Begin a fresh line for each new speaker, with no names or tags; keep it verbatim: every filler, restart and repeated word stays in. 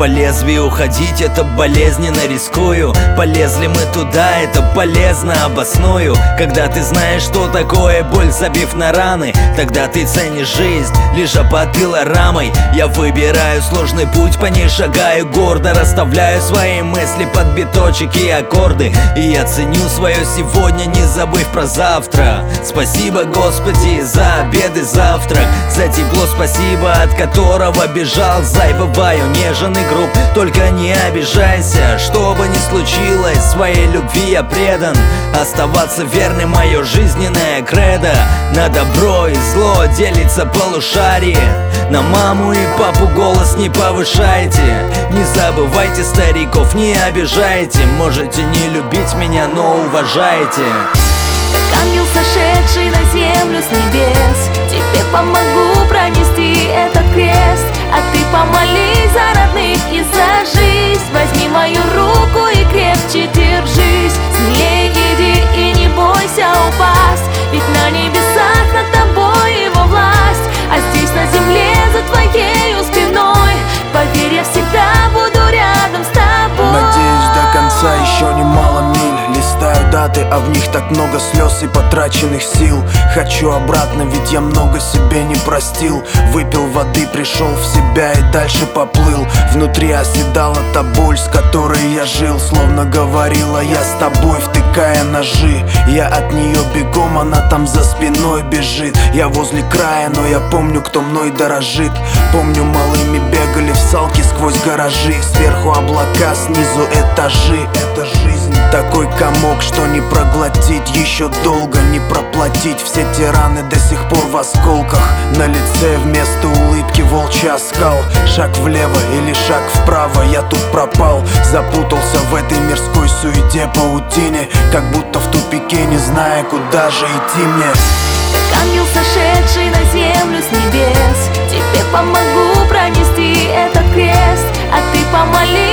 По лезвию ходить — это болезненно, рискую. Полезли мы туда, это полезно, обосную. Когда ты знаешь, что такое боль, забив на раны, тогда ты ценишь жизнь, лишь опотыла рамой. Я выбираю сложный путь, по ней шагаю гордо, расставляю свои мысли под биточек и аккорды. И я ценю свое сегодня, не забыв про завтра. Спасибо, Господи, за обед и завтрак, за тепло спасибо, от которого бежал. Зай, бываю нежен и груб, только не обижайся. Что бы ни случилось, своей любви я предан. Оставаться верным — мое жизненное кредо. На добро и зло делится полушарие. На маму и папу голос не повышайте. Не забывайте стариков, не обижайте. Можете не любить меня, но уважайте.
Как ангел, сошедший на землю с небес, тебе помогу пронести этот крест. А ты помолись за родных и за жизнь. Возьми мою руку и крепче держись. Смелее иди и не бойся упасть, ведь на небесах над тобой его власть. А здесь на земле за твоею спиной, поверь, я всегда буду рядом с тобой.
Надеюсь, до конца еще немало миль. Листаю даты, а в них так много слез и потраченных сил. Хочу обратно, ведь я много себе не простил. Выпил воды, пришел в себя и дальше поплыл. Внутри оседала та боль, с которой я жил. Словно говорила: я с тобой, втыкая ножи. Я от нее бегом, она там за спиной бежит. Я возле края, но я помню, кто мной дорожит. Помню, малыми бегали в салки сквозь гаражи. Сверху облака, снизу этажи. Это жизнь. Такой комок, что не проглотить, еще долго не проплатить. Все те раны до сих пор в осколках. На лице вместо улыбки волчий оскал. Шаг влево или шаг вправо, я тут пропал. Запутался в этой мирской суете, паутине, как будто в тупике, не зная, куда же идти мне.
Как ангел, сошедший на землю с небес, тебе помогу пронести этот крест. А ты помолись